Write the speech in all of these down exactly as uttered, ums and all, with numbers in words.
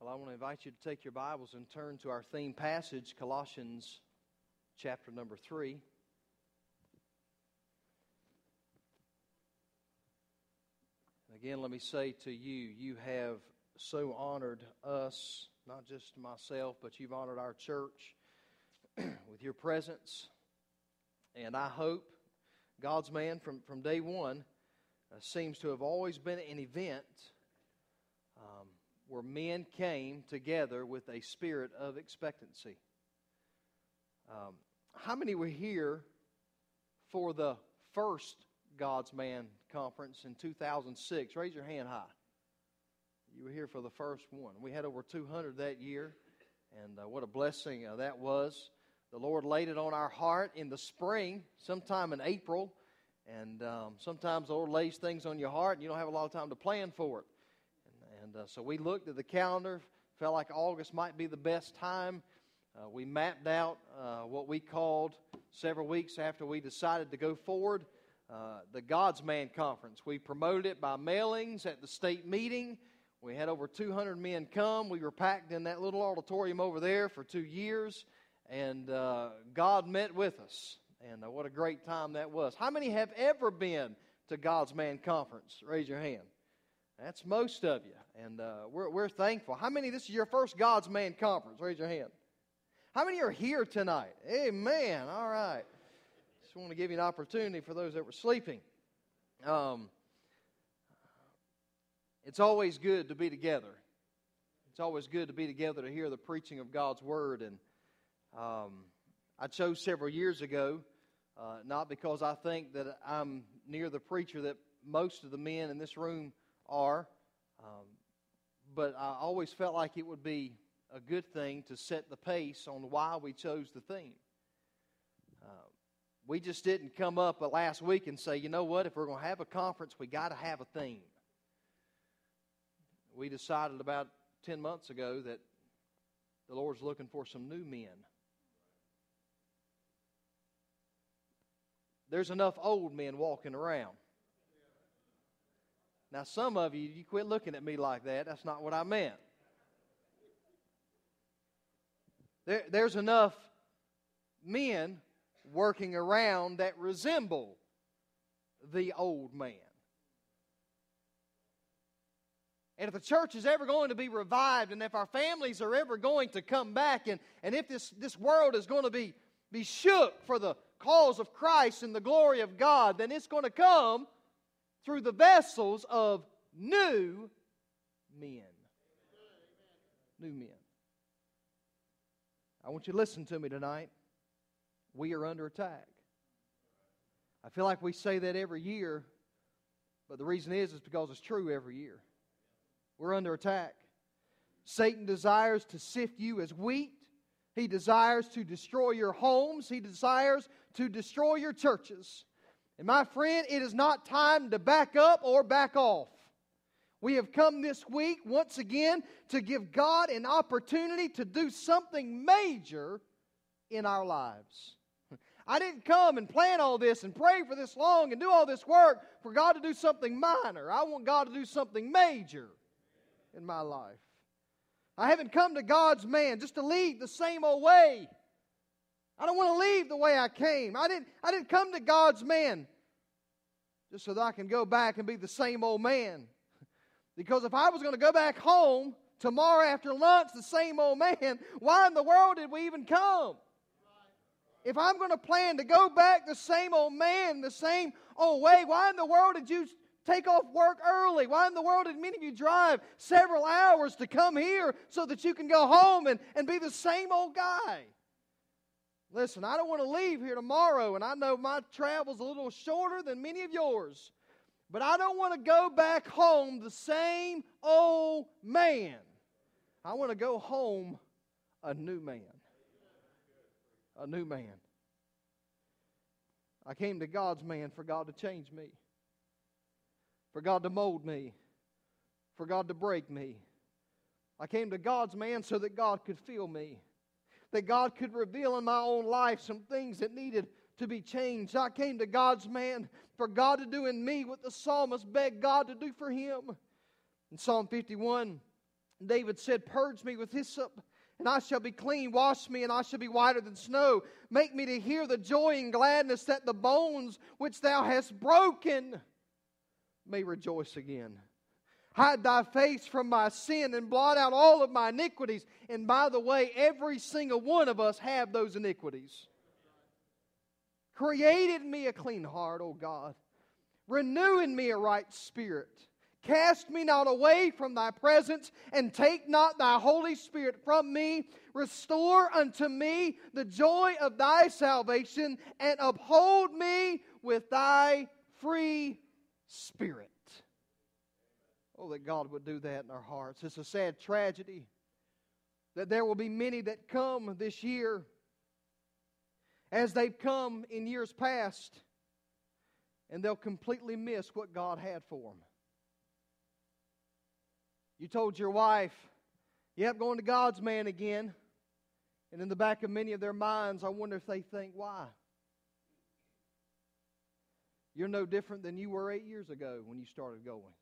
Well, I want to invite you to take your Bibles and turn to our theme passage, Colossians chapter number three. Again, let me say to you, you have so honored us, not just myself, but you've honored our church with your presence. And I hope God's man from, from day one uh, seems to have always been an event um, where men came together with a spirit of expectancy. Um, how many were here for the first God's Man Conference in two thousand six? Raise your hand high. You were here for the first one. We had over two hundred that year, and uh, what a blessing uh, that was. The Lord laid it on our heart in the spring, sometime in April, and um, sometimes the Lord lays things on your heart, and you don't have a lot of time to plan for it. And, and uh, so we looked at the calendar, felt like August might be the best time. Uh, we mapped out uh, what we called, several weeks after we decided to go forward, Uh, the God's Man Conference. We promoted it by mailings at the state meeting. We had over two hundred men come. We were packed in that little auditorium over there for two years. And uh, God met with us. And uh, what a great time that was. How many have ever been to God's Man Conference? Raise your hand. That's most of you. And uh, we're, we're thankful. How many, this is your first God's Man Conference? Raise your hand. How many are here tonight? Amen. All right. Just want to give you an opportunity for those that were sleeping. Um, it's always good to be together. It's always good to be together to hear the preaching of God's Word. And um, I chose several years ago, uh, not because I think that I'm near the preacher that most of the men in this room are, um, but I always felt like it would be a good thing to set the pace on why we chose the theme. Uh, We just didn't come up last week and say, you know what, if we're going to have a conference, we got to have a theme. We decided about ten months ago that the Lord's looking for some new men. There's enough old men walking around. Now, some of you, you quit looking at me like that. That's not what I meant. There, there's enough men working around that resemble the old man. And if the church is ever going to be revived, and if our families are ever going to come back, and, and if this, this world is going to be, be shook for the cause of Christ and the glory of God, then it's going to come through the vessels of new men. New men. I want you to listen to me tonight. We are under attack. I feel like we say that every year, but the reason is, is because it's true every year. We're under attack. Satan desires to sift you as wheat. He desires to destroy your homes. He desires to destroy your churches. And my friend, it is not time to back up or back off. We have come this week once again to give God an opportunity to do something major in our lives. I didn't come and plan all this and pray for this long and do all this work for God to do something minor. I want God to do something major in my life. I haven't come to God's man just to lead the same old way. I don't want to leave the way I came. I didn't, I didn't come to God's man just so that I can go back and be the same old man. Because if I was going to go back home tomorrow after lunch the same old man, why in the world did we even come? If I'm going to plan to go back the same old man, the same old way, why in the world did you take off work early? Why in the world did many of you drive several hours to come here so that you can go home and, and be the same old guy? Listen, I don't want to leave here tomorrow, and I know my travel's a little shorter than many of yours, but I don't want to go back home the same old man. I want to go home a new man. A new man. I came to God's man for God to change me, for God to mold me, for God to break me. I came to God's man so that God could fill me, that God could reveal in my own life some things that needed to be changed. I came to God's man for God to do in me what the psalmist begged God to do for him. In Psalm fifty-one, David said, purge me with hyssop, and I shall be clean. Wash me, and I shall be whiter than snow. Make me to hear the joy and gladness, that the bones which thou hast broken may rejoice again. Hide thy face from my sin and blot out all of my iniquities. And by the way, every single one of us have those iniquities. Create in me a clean heart, O God. Renew in me a right spirit. Cast me not away from thy presence, and take not thy Holy Spirit from me. Restore unto me the joy of thy salvation, and uphold me with thy free spirit. Oh, that God would do that in our hearts. It's a sad tragedy that there will be many that come this year, as they've come in years past, and they'll completely miss what God had for them. You told your wife, yep, going to God's man again. And in the back of many of their minds, I wonder if they think, why? You're no different than you were eight years ago when you started going.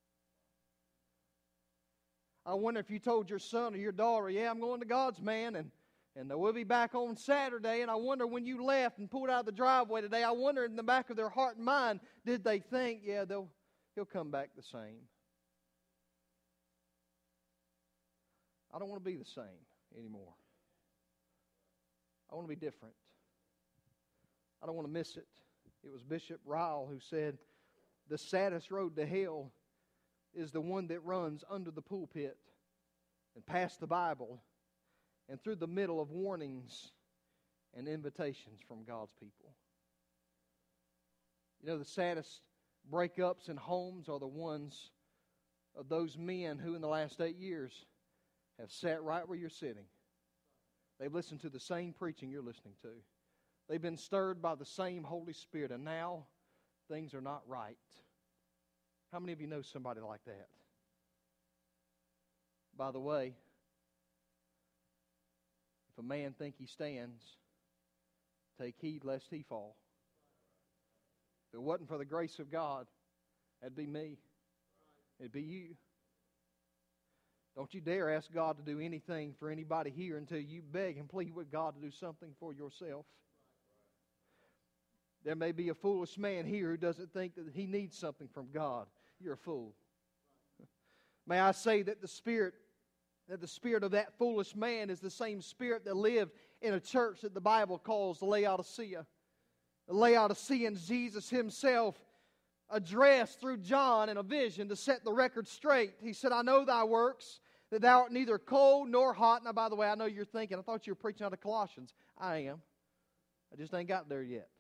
I wonder if you told your son or your daughter, yeah, I'm going to God's man, and, and we'll be back on Saturday. And I wonder when you left and pulled out of the driveway today, I wonder in the back of their heart and mind, did they think, yeah, they'll he'll come back the same? I don't want to be the same anymore. I want to be different. I don't want to miss it. It was Bishop Ryle who said, the saddest road to hell is the one that runs under the pulpit and past the Bible and through the middle of warnings and invitations from God's people. You know, the saddest breakups in homes are the ones of those men who in the last eight years have sat right where you're sitting. They've listened to the same preaching you're listening to. They've been stirred by the same Holy Spirit, and now things are not right. How many of you know somebody like that? By the way, if a man think he stands, take heed lest he fall. If it wasn't for the grace of God, that'd be me. It'd be you. Don't you dare ask God to do anything for anybody here until you beg and plead with God to do something for yourself. There may be a foolish man here who doesn't think that he needs something from God. You're a fool. May I say that the spirit, that the spirit of that foolish man is the same spirit that lived in a church that the Bible calls the Laodicea. The Laodiceans, Jesus Himself addressed through John in a vision to set the record straight. He said, I know thy works, that thou art neither cold nor hot. Now, by the way, I know you're thinking, I thought you were preaching out of Colossians. I am. I just ain't got there yet.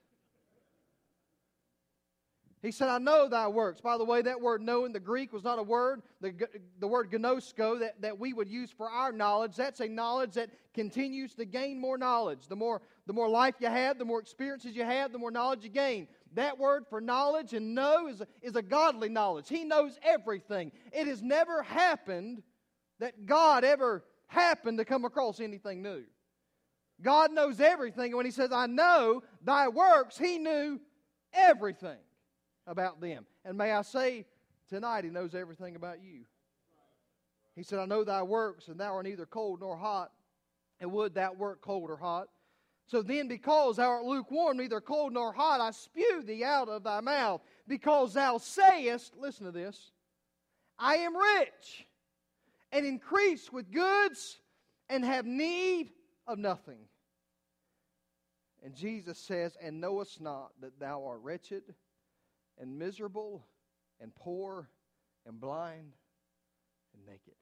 He said, I know thy works. By the way, that word know in the Greek was not a word. The, the word gnosko that, that we would use for our knowledge, that's a knowledge that continues to gain more knowledge. The more, the more life you have, the more experiences you have, the more knowledge you gain. That word for knowledge and know is a, is a godly knowledge. He knows everything. It has never happened that God ever happened to come across anything new. God knows everything. And when He says, I know thy works, He knew everything about them. And may I say, tonight He knows everything about you. He said, I know thy works, and thou art neither cold nor hot. And would thou wert cold or hot. So then, because thou art lukewarm, neither cold nor hot, I spew thee out of thy mouth. Because thou sayest, listen to this, I am rich, and increase with goods, and have need of nothing. And Jesus says, and knowest not that thou art wretched, and miserable, and poor, and blind, and naked.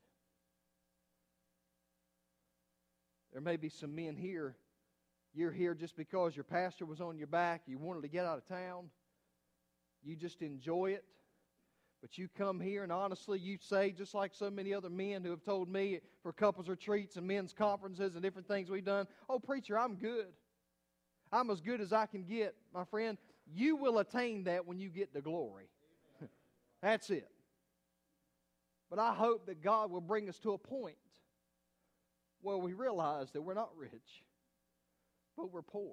There may be some men here, you're here just because your pastor was on your back, you wanted to get out of town, you just enjoy it, but you come here and honestly you say, just like so many other men who have told me for couples retreats and men's conferences and different things we've done, oh preacher, I'm good. I'm as good as I can get. My friend, you will attain that when you get to glory. That's it. But I hope that God will bring us to a point where we realize that we're not rich, but we're poor.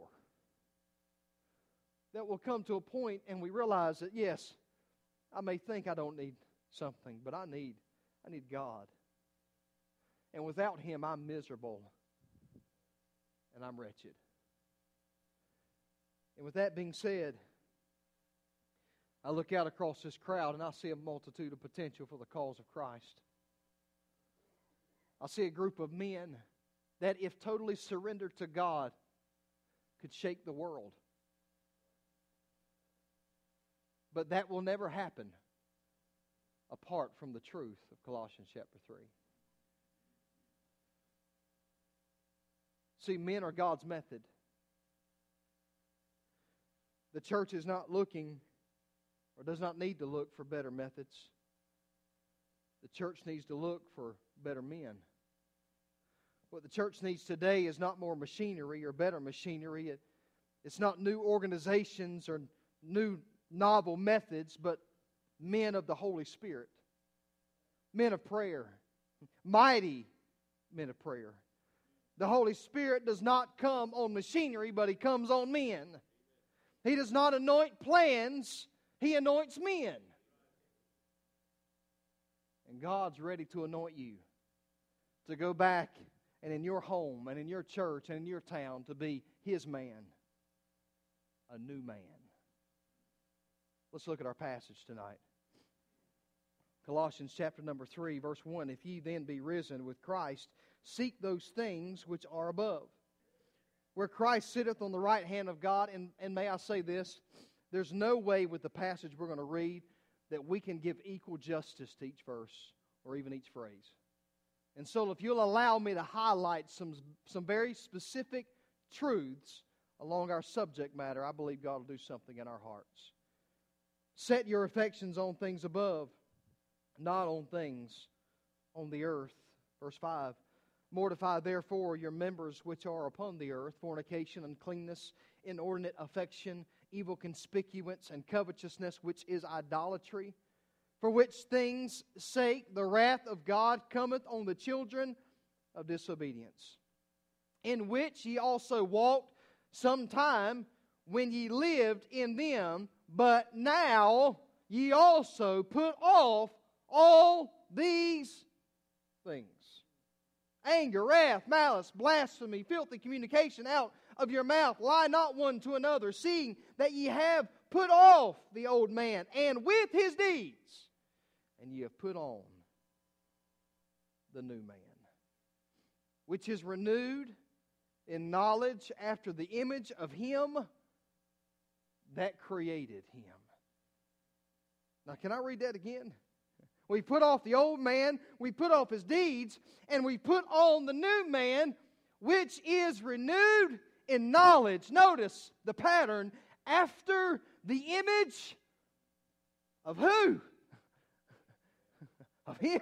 That we'll come to a point and we realize that, yes, I may think I don't need something, but I need, I need God. And without Him, I'm miserable and I'm wretched. And with that being said, I look out across this crowd and I see a multitude of potential for the cause of Christ. I see a group of men that, if totally surrendered to God, could shake the world. But that will never happen apart from the truth of Colossians chapter three. See, men are God's method. The church is not looking, or does not need to look, for better methods. The church needs to look for better men. What the church needs today is not more machinery or better machinery. It, it's not new organizations or new novel methods, but men of the Holy Spirit. Men of prayer. Mighty men of prayer. The Holy Spirit does not come on machinery, but He comes on men. He does not anoint plans, He anoints men. And God's ready to anoint you to go back and in your home and in your church and in your town to be His man, a new man. Let's look at our passage tonight. Colossians chapter number three, verse one. If ye then be risen with Christ, seek those things which are above, where Christ sitteth on the right hand of God. And, and may I say this, there's no way with the passage we're going to read that we can give equal justice to each verse or even each phrase. And so if you'll allow me to highlight some, some very specific truths along our subject matter, I believe God will do something in our hearts. Set your affections on things above, not on things on the earth. Verse five. Mortify therefore your members which are upon the earth, fornication, uncleanness, inordinate affection, evil conspicuance, and covetousness, which is idolatry. For which things' sake the wrath of God cometh on the children of disobedience, in which ye also walked sometime when ye lived in them, but now ye also put off all these things. Anger, wrath, malice, blasphemy, filthy communication out of your mouth. Lie not one to another, seeing that ye have put off the old man, and with his deeds, and ye have put on the new man, which is renewed in knowledge after the image of Him that created him. Now, can I read that again? We put off the old man, we put off his deeds, and we put on the new man, which is renewed in knowledge. Notice the pattern. After the image of who? Of Him.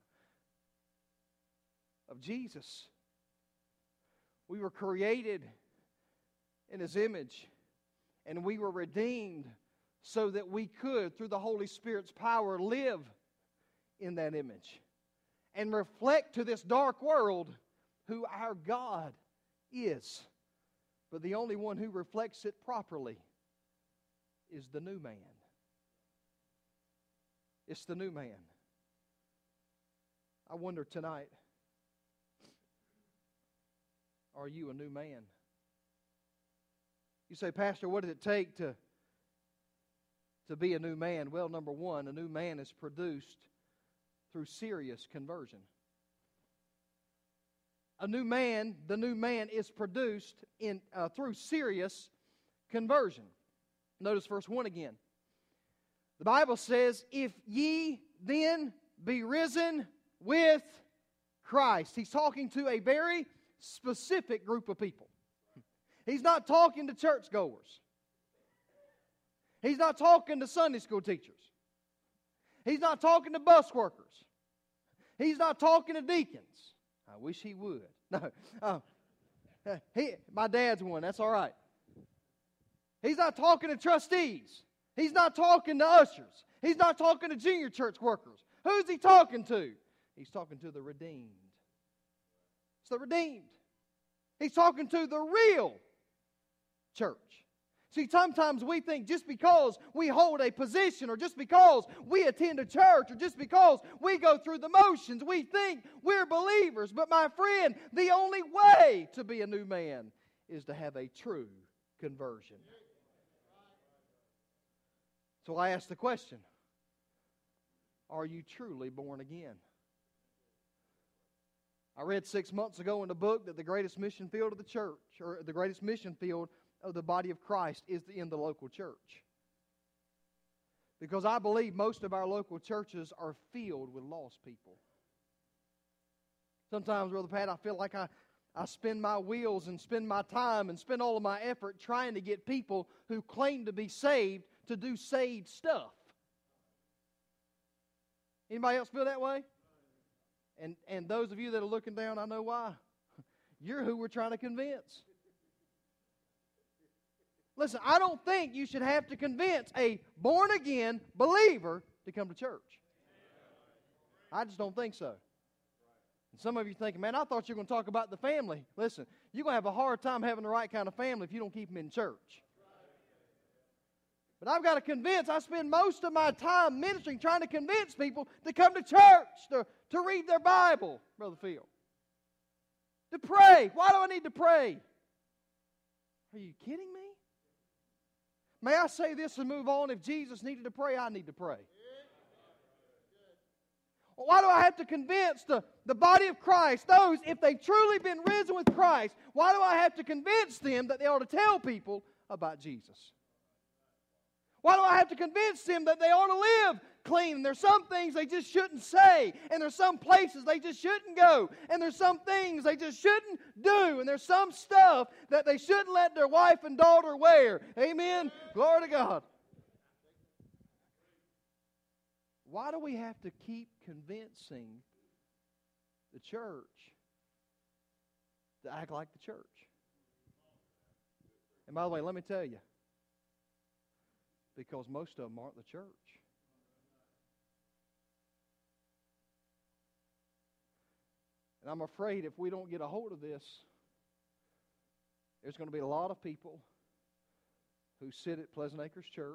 Of Jesus. We were created in His image, and we were redeemed so that we could, through the Holy Spirit's power, live in that image and reflect to this dark world who our God is. But the only one who reflects it properly is the new man. It's the new man. I wonder tonight, are you a new man? You say, Pastor, what does it take to, to be a new man? Well, number one, a new man is produced through serious conversion. A new man, the new man is produced in uh, through serious conversion. Notice verse one again. The Bible says, if ye then be risen with Christ. He's talking to a very specific group of people. He's not talking to churchgoers. He's not talking to Sunday school teachers. He's not talking to bus workers. He's not talking to deacons. I wish he would. No, uh, he, my dad's one. That's all right. He's not talking to trustees. He's not talking to ushers. He's not talking to junior church workers. Who's he talking to? He's talking to the redeemed. It's the redeemed. He's talking to the real church. See, sometimes we think just because we hold a position or just because we attend a church or just because we go through the motions, we think we're believers. But my friend, the only way to be a new man is to have a true conversion. So I ask the question, are you truly born again? I read six months ago in the book that the greatest mission field of the church, or the greatest mission field of the body of Christ, is in the local church. Because I believe most of our local churches are filled with lost people. Sometimes, Brother Pat, I feel like I, I spin my wheels and spend my time and spend all of my effort trying to get people who claim to be saved to do saved stuff. Anybody else feel that way? And, and those of you that are looking down, I know why. You're who we're trying to convince. Listen, I don't think you should have to convince a born-again believer to come to church. I just don't think so. And some of you thinking, man, I thought you were going to talk about the family. Listen, you're going to have a hard time having the right kind of family if you don't keep them in church. But I've got to convince, I spend most of my time ministering trying to convince people to come to church, to, to read their Bible, Brother Phil. To pray. Why do I need to pray? Are you kidding me? May I say this and move on? If Jesus needed to pray, I need to pray. Well, why do I have to convince the, the body of Christ, those, if they've truly been risen with Christ, why do I have to convince them that they ought to tell people about Jesus? Why do I have to convince them that they ought to live clean? And there's some things they just shouldn't say. And there's some places they just shouldn't go. And there's some things they just shouldn't do. And there's some stuff that they shouldn't let their wife and daughter wear. Amen? Glory to God. Why do we have to keep convincing the church to act like the church? And by the way, let me tell you, because most of them aren't the church. And I'm afraid if we don't get a hold of this, there's going to be a lot of people who sit at Pleasant Acres Church,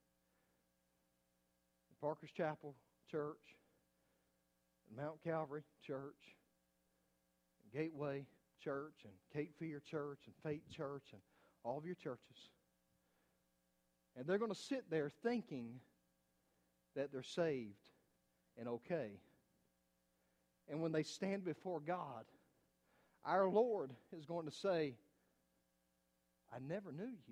Parker's Chapel Church, Mount Calvary Church, and Gateway Church, and Cape Fear Church, and Faith Church, and all of your churches. And they're going to sit there thinking that they're saved and okay. And when they stand before God, our Lord is going to say, I never knew you.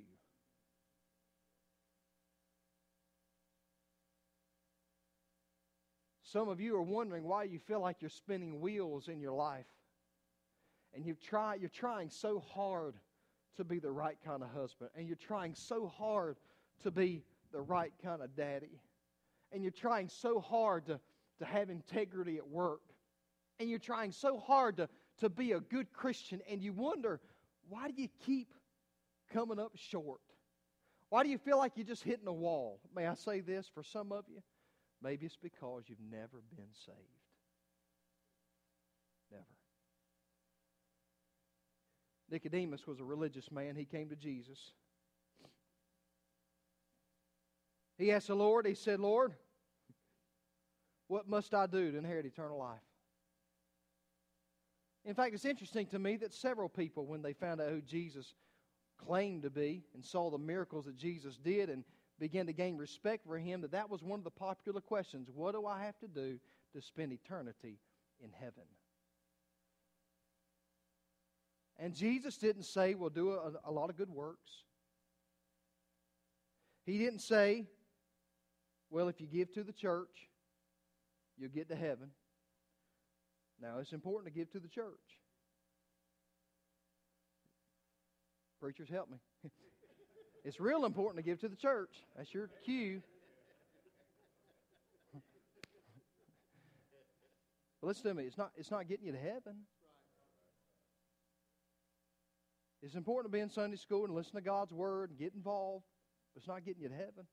Some of you are wondering why you feel like you're spinning wheels in your life. And you've tried, you're trying so hard to be the right kind of husband. And you're trying so hard to be the right kind of daddy. And you're trying so hard to, to have integrity at work. And you're trying so hard to, to be a good Christian. And you wonder, why do you keep coming up short? Why do you feel like you're just hitting a wall? May I say this for some of you? Maybe it's because you've never been saved. Never. Nicodemus was a religious man. He came to Jesus. He asked the Lord, he said, Lord, what must I do to inherit eternal life? In fact, it's interesting to me that several people, when they found out who Jesus claimed to be and saw the miracles that Jesus did and began to gain respect for Him, that that was one of the popular questions. What do I have to do to spend eternity in heaven? And Jesus didn't say, well, do a, a lot of good works. He didn't say, well, if you give to the church, you'll get to heaven. Now, it's important to give to the church. Preachers, help me. It's real important to give to the church. That's your cue. But listen to me, it's not, it's not getting you to heaven. It's important to be in Sunday school and listen to God's Word and get involved, but it's not getting you to heaven.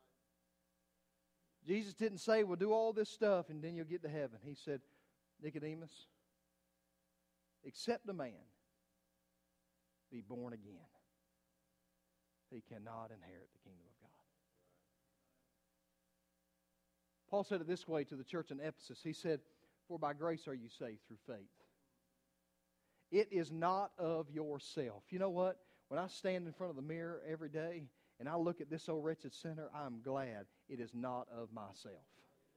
Jesus didn't say, well, do all this stuff and then you'll get to heaven. He said, Nicodemus, except a man be born again. he cannot inherit the kingdom of God. Paul said it this way to the church in Ephesus. He said, "For by grace are you saved through faith. It is not of yourself." You know what? When I stand in front of the mirror every day and I look at this old wretched sinner, I'm glad it is not of myself.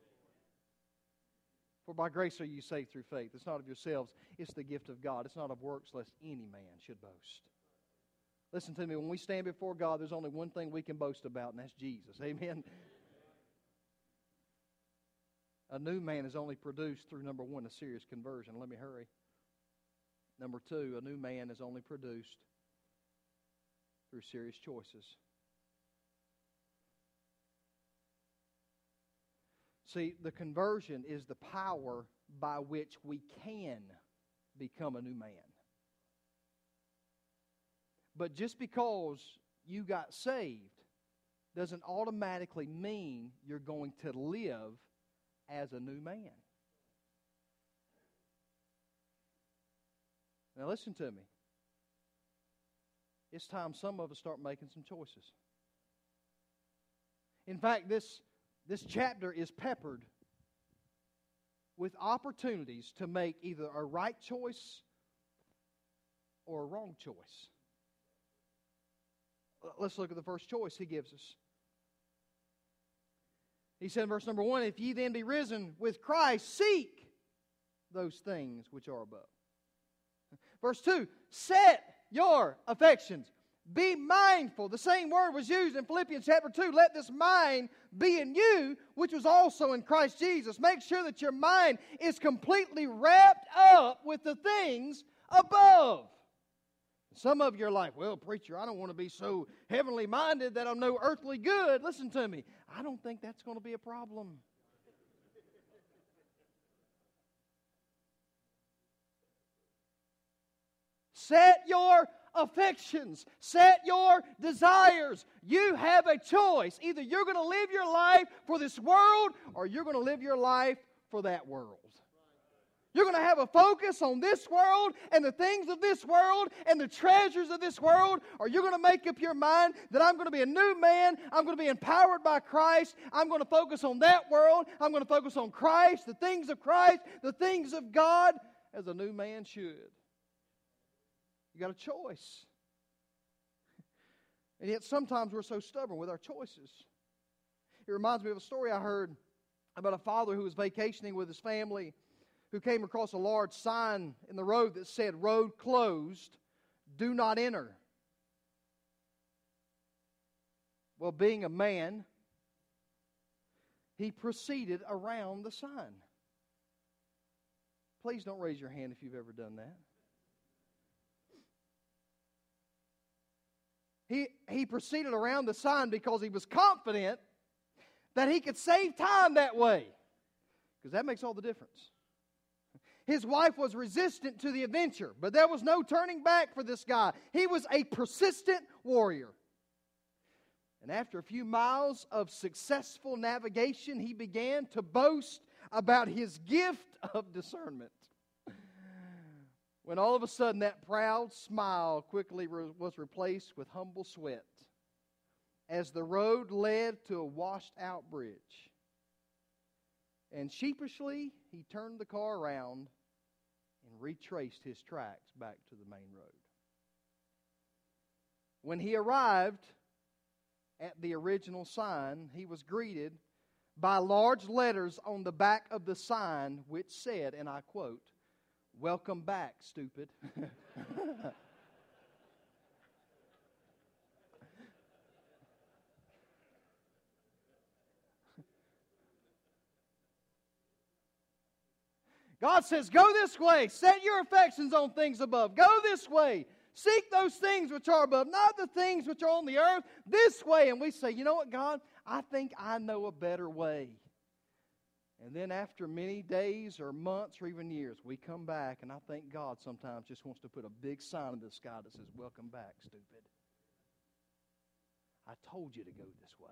For by grace are you saved through faith. It's not of yourselves. It's the gift of God. It's not of works, lest any man should boast. Listen to me. When we stand before God, there's only one thing we can boast about, and that's Jesus. Amen? A new man is only produced through, number one, a serious conversion. Let me hurry. Number two, a new man is only produced through serious choices. See, the conversion is the power by which we can become a new man. But just because you got saved doesn't automatically mean you're going to live as a new man. Now listen to me. It's time some of us start making some choices. In fact, this, this chapter is peppered with opportunities to make either a right choice or a wrong choice. Let's look at the first choice he gives us. He said in verse number one, "If ye then be risen with Christ, seek those things which are above." Verse two, "Set your affections." Be mindful. The same word was used in Philippians chapter two. "Let this mind be in you, which was also in Christ Jesus." Make sure that your mind is completely wrapped up with the things above. Some of you are like, "Well, preacher, I don't want to be so heavenly minded that I'm no earthly good." Listen to me. I don't think that's going to be a problem. Set your affections. Set your desires. You have a choice. Either you're going to live your life for this world or you're going to live your life for that world. You're going to have a focus on this world and the things of this world and the treasures of this world, or you're going to make up your mind that I'm going to be a new man, I'm going to be empowered by Christ, I'm going to focus on that world, I'm going to focus on Christ, the things of Christ, the things of God, as a new man should. You got a choice. And yet sometimes we're so stubborn with our choices. It reminds me of a story I heard about a father who was vacationing with his family, who came across a large sign in the road that said, "Road closed, do not enter." Well, being a man, he proceeded around the sign. Please don't raise your hand if you've ever done that. He, he proceeded around the sign because he was confident that he could save time that way. Because that makes all the difference. His wife was resistant to the adventure, but there was no turning back for this guy. He was a persistent warrior. And after a few miles of successful navigation, he began to boast about his gift of discernment. When all of a sudden that proud smile quickly re- was replaced with humble sweat as the road led to a washed-out bridge. And sheepishly, he turned the car around and retraced his tracks back to the main road. When he arrived at the original sign, he was greeted by large letters on the back of the sign which said, and I quote, "Welcome back, stupid." God says, go this way. Set your affections on things above. Go this way. Seek those things which are above, not the things which are on the earth. This way. And we say, you know what, God? I think I know a better way. And then after many days or months or even years, we come back, and I think God sometimes just wants to put a big sign in the sky that says, "Welcome back, stupid. I told you to go this way."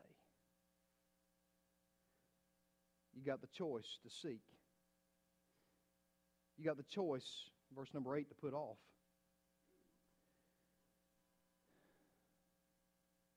You got the choice to seek. You got the choice, verse number eight, to put off.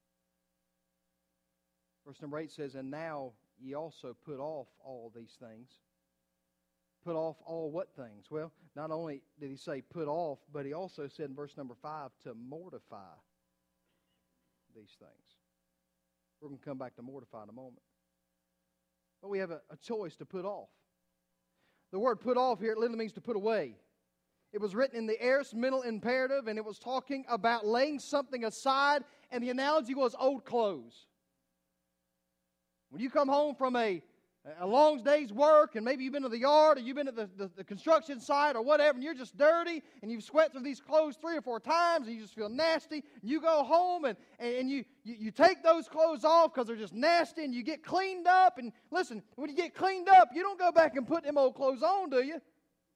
Verse number eight says, and now ye also put off all these things. Put off all what things? Well, not only did he say put off, but he also said in verse number five to mortify these things. We're going to come back to mortify in a moment. But we have a, a choice to put off. The word put off here, it literally means to put away. It was written in the aorist mental imperative, and it was talking about laying something aside, and the analogy was old clothes. When you come home from a, a long day's work, and maybe you've been to the yard, or you've been at the, the, the construction site, or whatever, and you're just dirty, and you've sweat through these clothes three or four times, and you just feel nasty, and you go home, and, and you, you, you take those clothes off because they're just nasty, and you get cleaned up, and listen, when you get cleaned up, you don't go back and put them old clothes on, do you?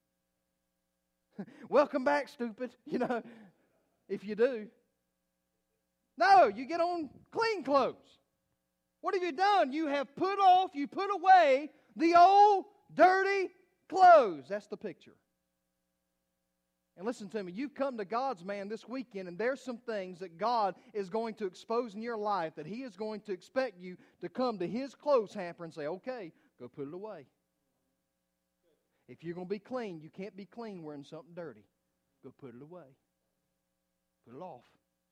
Welcome back, stupid, you know, if you do. No, you get on clean clothes. What have you done? You have put off, you put away the old, dirty clothes. That's the picture. And listen to me, you've come to God's man this weekend, and there's some things that God is going to expose in your life that He is going to expect you to come to His clothes hamper and say, okay, go put it away. If you're going to be clean, you can't be clean wearing something dirty. Go put it away. Put it off.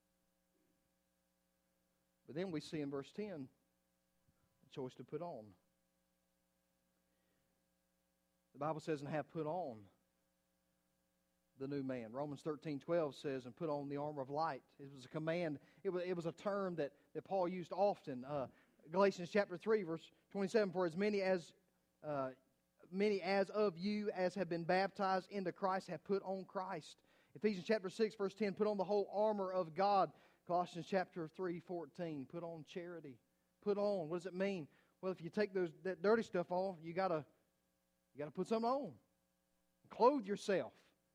But then we see in verse ten, a choice to put on. The Bible says, and have put on the new man. Romans thirteen twelve says, and put on the armor of light. It was a command. It was, it was a term that, that Paul used often. Uh, Galatians chapter three, verse twenty-seven, for as many as... Uh, Many as of you as have been baptized into Christ have put on Christ. Ephesians chapter six, verse ten, put on the whole armor of God. Colossians chapter three, fourteen, put on charity. Put on, what does it mean? Well, if you take those that dirty stuff off, you gotta you gotta put something on. Clothe yourself.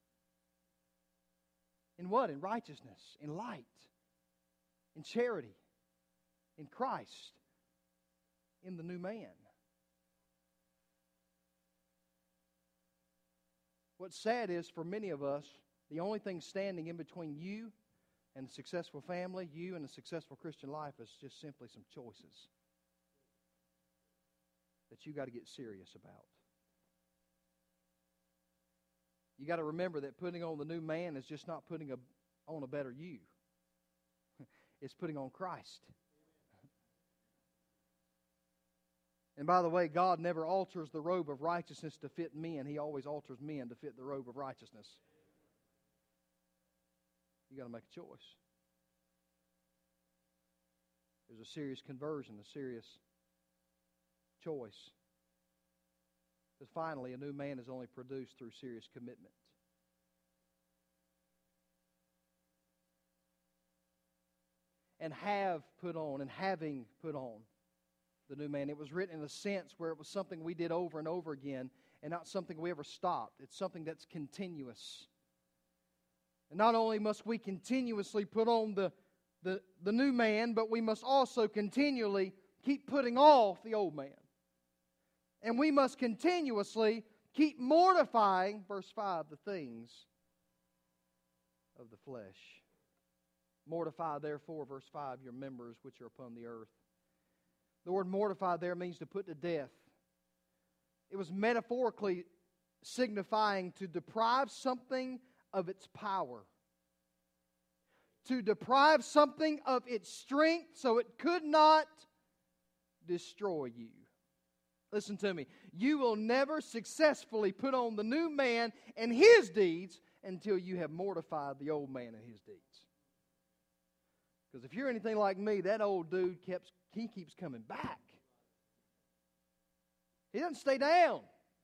In what? In righteousness, in light, in charity, in Christ, in the new man. What's sad is, for many of us, the only thing standing in between you and a successful family, you and a successful Christian life, is just simply some choices that you got to get serious about. You got to remember that putting on the new man is just not putting a, on a better you. It's putting on Christ. And by the way, God never alters the robe of righteousness to fit men. He always alters men to fit the robe of righteousness. You got to make a choice. There's a serious conversion, a serious choice. Because finally, a new man is only produced through serious commitment. And have put on, and having put on the new man. It was written in a sense where it was something we did over and over again and not something we ever stopped. It's something that's continuous. And not only must we continuously put on the, the, the new man, but we must also continually keep putting off the old man. And we must continuously keep mortifying, verse five, the things of the flesh. Mortify, therefore, verse five, your members which are upon the earth. The word mortify there means to put to death. It was metaphorically signifying to deprive something of its power. To deprive something of its strength so it could not destroy you. Listen to me. You will never successfully put on the new man and his deeds until you have mortified the old man and his deeds. Because if you're anything like me, that old dude keeps, he keeps coming back. He doesn't stay down.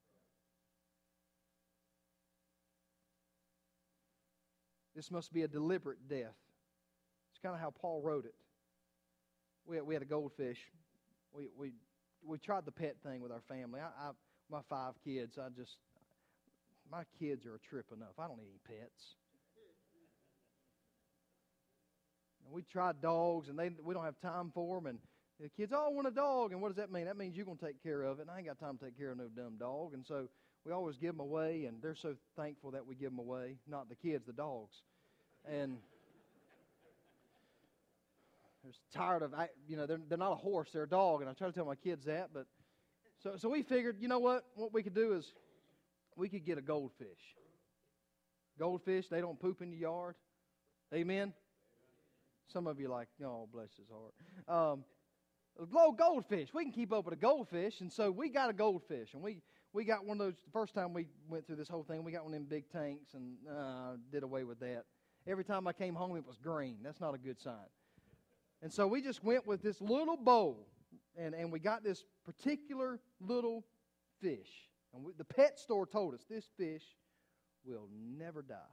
This must be a deliberate death. It's kind of how Paul wrote it. We had, we had a goldfish. We we we tried the pet thing with our family. I, I my five kids. I just my kids are a trip enough. I don't need any pets. And we tried dogs, and they we don't have time for them. And the kids, oh, I want a dog. And what does that mean? That means you're going to take care of it. And I ain't got time to take care of no dumb dog. And so we always give them away, and they're so thankful that we give them away. Not the kids, the dogs. And They're tired of, you know, they're, they're not a horse, they're a dog. And I try to tell my kids that. But so, so we figured, you know what? What we could do is we could get a goldfish. Goldfish, they don't poop in the yard. Amen? Some of you are like, oh, bless his heart. Um, a goldfish. We can keep up with a goldfish. And so we got a goldfish. And we, we got one of those, the first time we went through this whole thing, we got one of them big tanks and uh, did away with that. Every time I came home, it was green. That's not a good sign. And so we just went with this little bowl, and, and we got this particular little fish. And we, the pet store told us this fish will never die.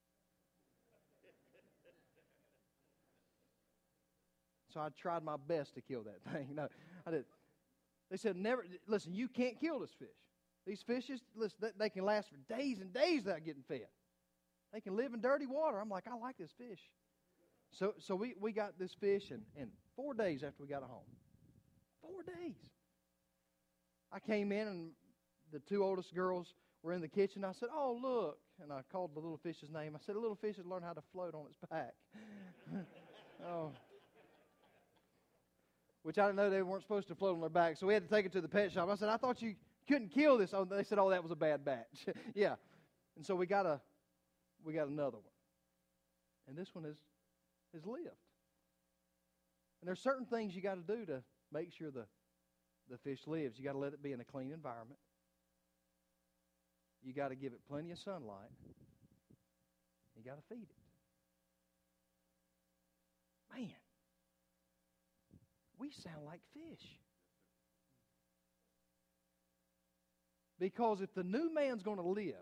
So I tried my best to kill that thing. No, I did. They said, never, listen, you can't kill this fish. These fishes, listen, they, they can last for days and days without getting fed. They can live in dirty water. I'm like, I like this fish. So so we, we got this fish, and, and four days after we got it home. Four days. I came in, and the two oldest girls were in the kitchen. I said, oh, look. And I called the little fish's name. I said, the little fish has learned how to float on its back. Oh. Which I didn't know they weren't supposed to float on their back. So we had to take it to the pet shop. I said, I thought you couldn't kill this. Oh, they said, oh, that was a bad batch. Yeah. And so we got a we got another one. And this one is has lived. And there's certain things you got to do to make sure the, the fish lives. You got to let it be in a clean environment. You got to give it plenty of sunlight. You got to feed it. Man, we sound like fish. Because if the new man's going to live,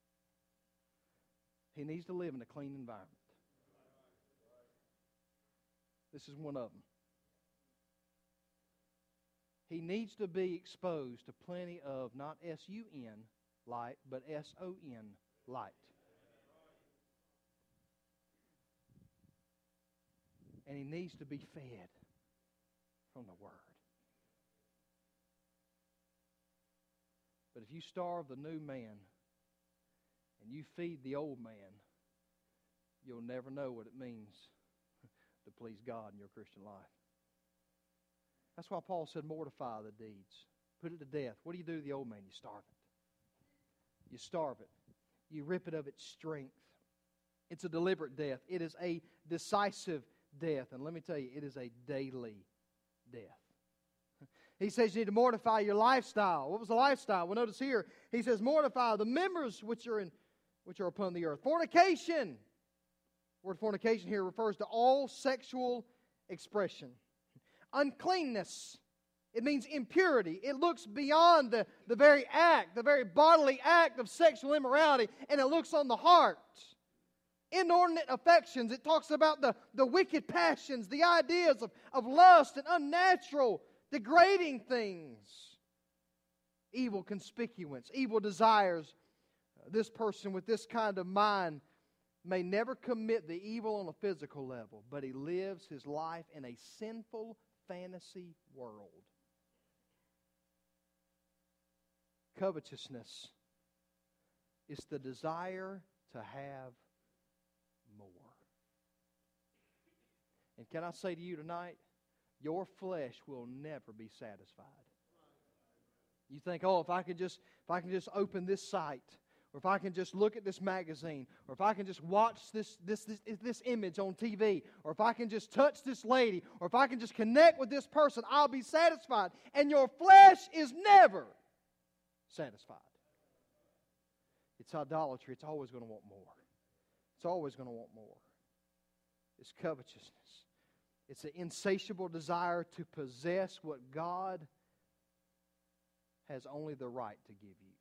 he needs to live in a clean environment. This is one of them. He needs to be exposed to plenty of not S U N light, but S O N light. And he needs to be fed from the Word. But if you starve the new man and you feed the old man, you'll never know what it means to please God in your Christian life. That's why Paul said, mortify the deeds. Put it to death. What do you do to the old man? You starve it. You starve it. You rip it of its strength. It's a deliberate death. It is a decisive death. And let me tell you, it is a daily death. He says you need to mortify your lifestyle. What was the lifestyle? Well, notice here, he says, mortify the members which are in which are upon the earth. Fornication. The word fornication here refers to all sexual expression. Uncleanness. It means impurity. It looks beyond the, the very act, the very bodily act of sexual immorality, and it looks on the heart. Inordinate affections. It talks about the, the wicked passions, the ideas of, of lust and unnatural, degrading things. Evil conspicuance, evil desires. This person with this kind of mind may never commit the evil on a physical level, but he lives his life in a sinful fantasy world. Covetousness is the desire to have more. And can I say to you tonight, your flesh will never be satisfied. You think, oh, if I could just if I can just open this site, or if I can just look at this magazine, or if I can just watch this, this, this, this image on T V, or if I can just touch this lady, or if I can just connect with this person, I'll be satisfied. And your flesh is never satisfied. It's idolatry. It's always going to want more. It's always going to want more. It's covetousness. It's an insatiable desire to possess what God has only the right to give you.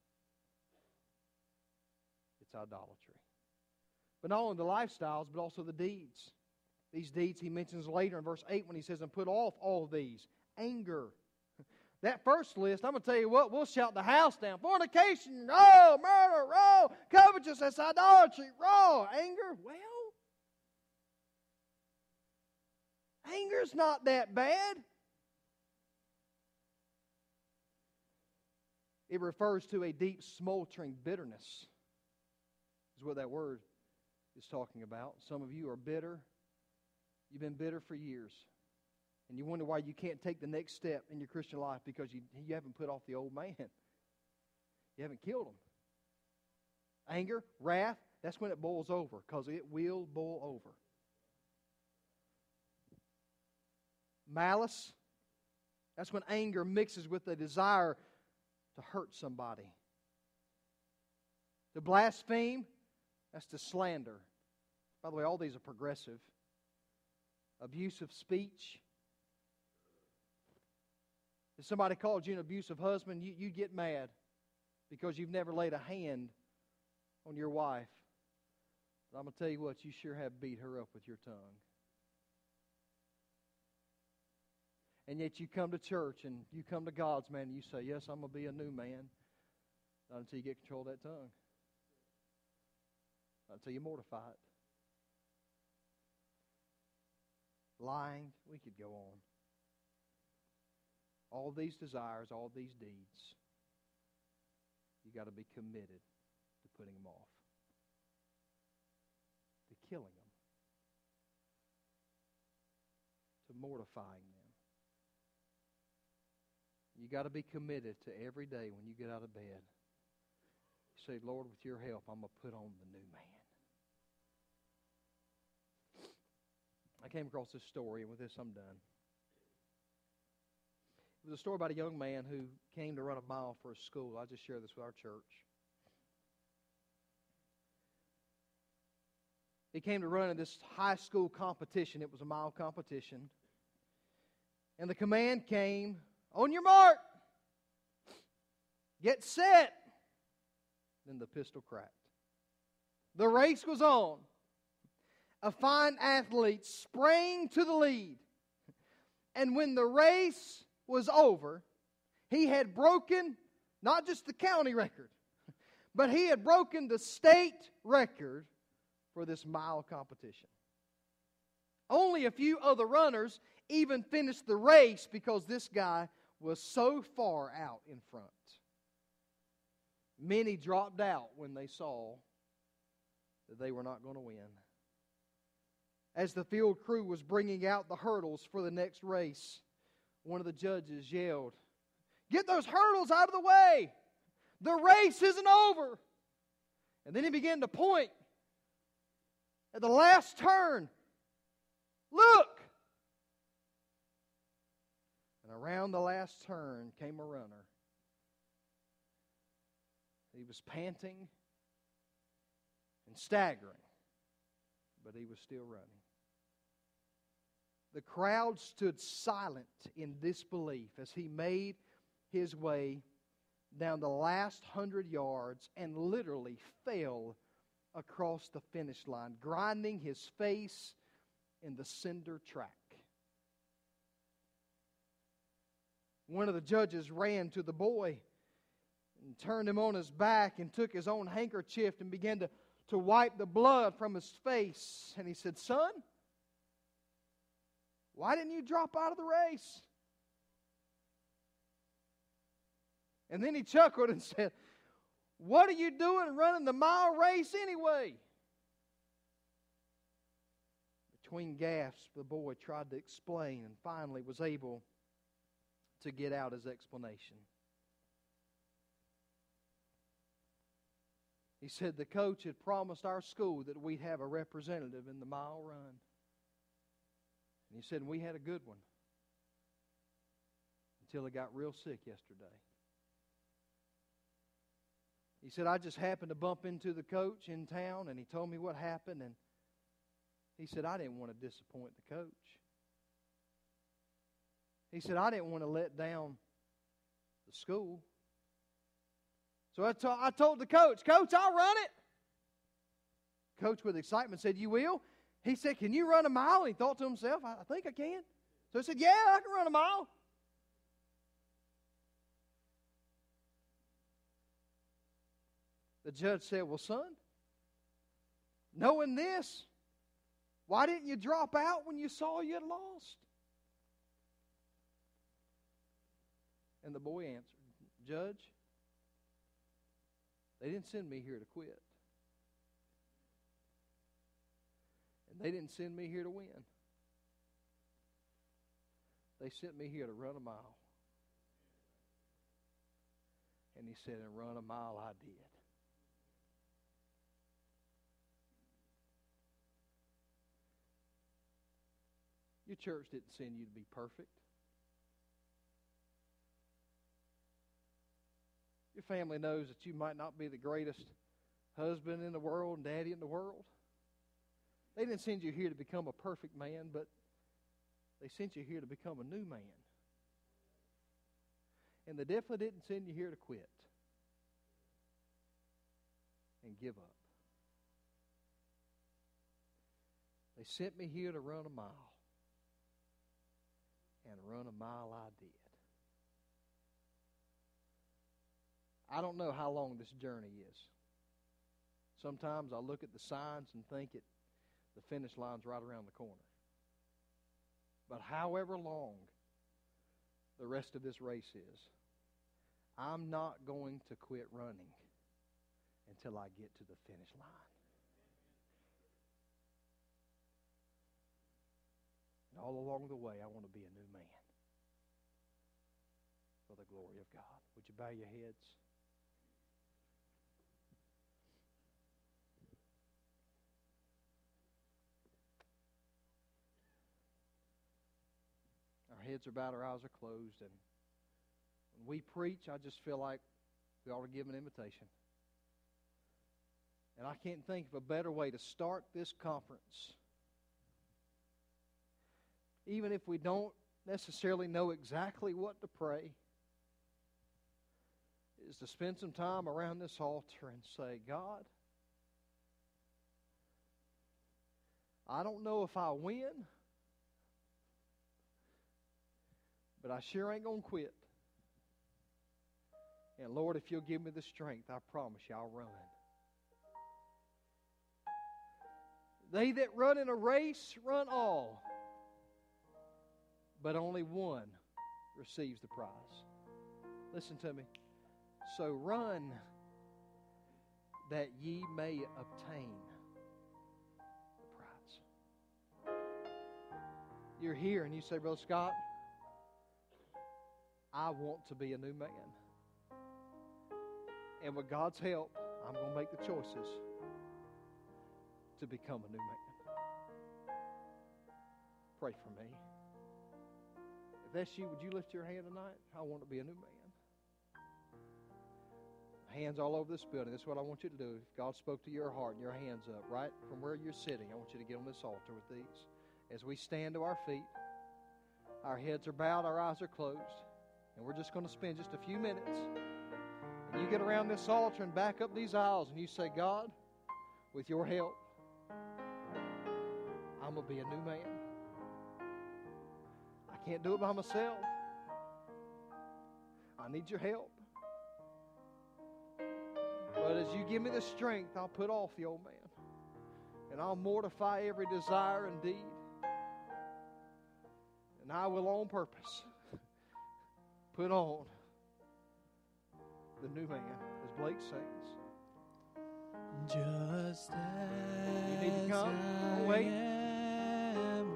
It's idolatry. But not only the lifestyles, but also the deeds. These deeds he mentions later in verse eight when he says, and put off all these. Anger. That first list, I'm going to tell you what, we'll shout the house down. Fornication, raw, murder, raw, covetousness, idolatry, raw, anger. Well, anger's not that bad. It refers to a deep smoldering bitterness, is what that word is talking about. Some of you are bitter. You've been bitter for years. And you wonder why you can't take the next step in your Christian life because you, you haven't put off the old man. You haven't killed him. Anger, wrath, that's when it boils over, because it will boil over. Malice, that's when anger mixes with the desire to hurt somebody. To blaspheme, that's to slander. By the way, all these are progressive. Abusive speech. If somebody called you an abusive husband, you, you get mad because you've never laid a hand on your wife. But I'm going to tell you what, you sure have beat her up with your tongue. And yet you come to church and you come to God's man and you say, yes, I'm going to be a new man. Not until you get control of that tongue. Not until you mortify it. Lying, we could go on. All these desires, all these deeds, you got to be committed to putting them off. To killing them. To mortifying them. You got to be committed to every day when you get out of bed. You say, Lord, with your help, I'm going to put on the new man. I came across this story, and with this I'm done. It was a story about a young man who came to run a mile for his school. I'll just share this with our church. He came to run in this high school competition. It was a mile competition. And the command came, on your mark, get set. Then the pistol cracked. The race was on. A fine athlete sprang to the lead. And when the race was over, he had broken not just the county record, but he had broken the state record for this mile competition. Only a few other runners even finished the race because this guy was so far out in front. Many dropped out when they saw that they were not going to win. As the field crew was bringing out the hurdles for the next race, one of the judges yelled, "Get those hurdles out of the way! The race isn't over!" And then he began to point at the last turn. Look! And around the last turn came a runner. He was panting and staggering, but he was still running. The crowd stood silent in disbelief as he made his way down the last hundred yards and literally fell across the finish line, grinding his face in the cinder track. One of the judges ran to the boy and turned him on his back and took his own handkerchief and began to, to wipe the blood from his face. And he said, "Son, why didn't you drop out of the race?" And then he chuckled and said, "What are you doing running the mile race anyway?" Between gasps, the boy tried to explain and finally was able to get out his explanation. He said the coach had promised our school that we'd have a representative in the mile run. And he said, we had a good one. Until he got real sick yesterday. He said, I just happened to bump into the coach in town, and he told me what happened, and he said, I didn't want to disappoint the coach. He said, I didn't want to let down the school. So I, to- I told the coach, Coach, I'll run it. Coach with excitement said, you will? He said, can you run a mile? And he thought to himself, I, I think I can. So he said, yeah, I can run a mile. The judge said, well, son, knowing this, why didn't you drop out when you saw you had lost? And the boy answered, Judge, they didn't send me here to quit. And they didn't send me here to win. They sent me here to run a mile. And he said, and run a mile I did. Your church didn't send you to be perfect. Your family knows that you might not be the greatest husband in the world and daddy in the world. They didn't send you here to become a perfect man, but they sent you here to become a new man. And they definitely didn't send you here to quit and give up. They sent me here to run a mile. And run a mile I did. I don't know how long this journey is. Sometimes I look at the signs and think it, the finish line's right around the corner. But however long the rest of this race is, I'm not going to quit running until I get to the finish line. And all along the way, I want to be a new man for the glory of God. Would you bow your heads? Our heads are bowed, our eyes are closed, and when we preach, I just feel like we ought to give an invitation. And I can't think of a better way to start this conference. Even if we don't necessarily know exactly what to pray, is to spend some time around this altar and say, God, I don't know if I win, but I sure ain't going to quit. And Lord, if you'll give me the strength, I promise you I'll run. They that run in a race run all, but only one receives the prize. Listen to me. So run that ye may obtain the prize. You're here and you say, Brother Scott, I want to be a new man. And with God's help, I'm going to make the choices to become a new man. Pray for me. If that's you, would you lift your hand tonight? I want to be a new man. Hands all over this building. This is what I want you to do. If God spoke to your heart and your hands up, right from where you're sitting, I want you to get on this altar with these. As we stand to our feet, our heads are bowed, our eyes are closed, and we're just going to spend just a few minutes. And you get around this altar and back up these aisles and you say, God, with your help, I'm going to be a new man. I can't do it by myself. I need your help. But as you give me the strength, I'll put off the old man. And I'll mortify every desire and deed. And I will on purpose put on the new man, as Blake sings. Just as you need to come. Don't wait. I am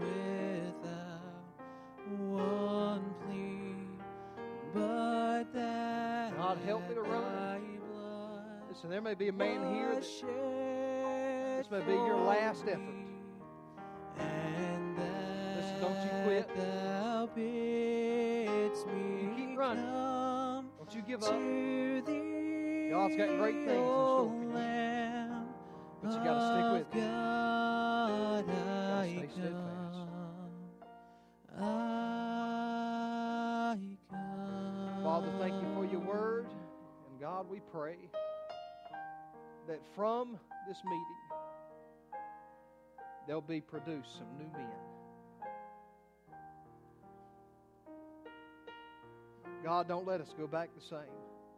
without one plea, but that God, help me to run. Listen, there may be a man here that this may be your last effort. Listen, don't you quit. You keep running. Don't you give up. God's got great things in store for you. But you got to stick with it. You got to stay steadfast. Father, thank you for your word. And God, we pray that from this meeting there'll be produced some new men. God, don't let us go back the same.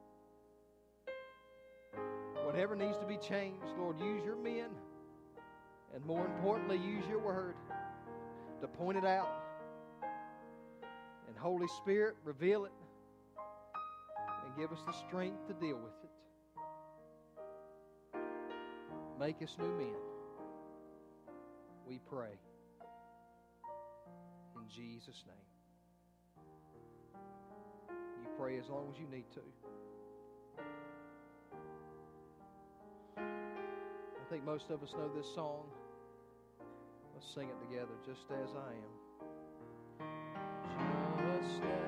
Whatever needs to be changed, Lord, use your men, and more importantly, use your word to point it out. And Holy Spirit, reveal it and give us the strength to deal with it. Make us new men. We pray. In Jesus' name. pray as long as you need to. I think most of us know this song. Let's sing it together, Just As I Am. Just as